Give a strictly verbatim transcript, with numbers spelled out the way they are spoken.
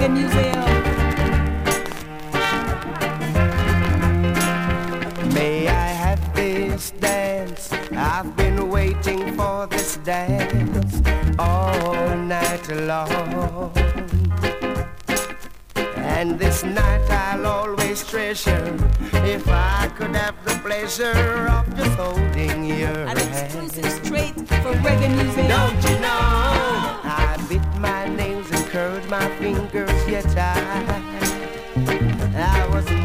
Reggae Museum. May I have this dance? I've been waiting for this dance all night long. And this night I'll always treasure if I could have the pleasure of just holding your